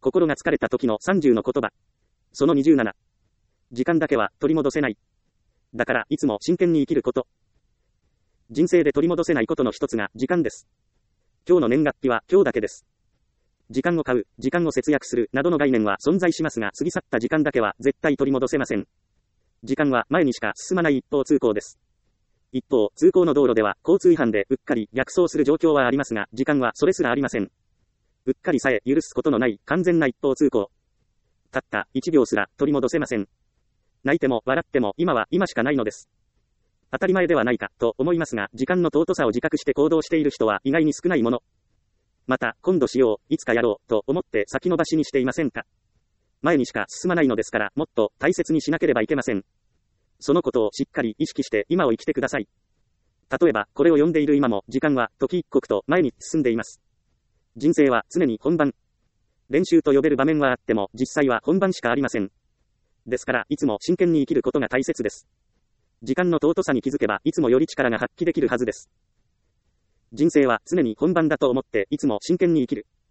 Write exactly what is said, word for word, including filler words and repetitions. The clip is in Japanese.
心が疲れた時のさんじゅうの言葉。そのにじゅうなな。時間だけは取り戻せない。だから、いつも真剣に生きること。人生で取り戻せないことの一つが時間です。今日の年月日は今日だけです。時間を買う、時間を節約するなどの概念は存在しますが、過ぎ去った時間だけは絶対取り戻せません。時間は前にしか進まない一方通行です。一方、通行の道路では交通違反でうっかり逆走する状況はありますが、時間はそれすらありません。うっかりさえ許すことのない完全な一方通行。たったいちびょうすら取り戻せません。泣いても笑っても今は今しかないのです。当たり前ではないかと思いますが、時間の尊さを自覚して行動している人は意外に少ないもの。また、今度しよう、いつかやろうと思って先延ばしにしていませんか。前にしか進まないのですから、もっと大切にしなければいけません。そのことをしっかり意識して今を生きてください。例えば、これを読んでいる今も時間は時一刻と前に進んでいます。人生は常に本番。練習と呼べる場面はあっても、実際は本番しかありません。ですから、いつも真剣に生きることが大切です。時間の尊さに気づけば、いつもより力が発揮できるはずです。人生は常に本番だと思って、いつも真剣に生きる。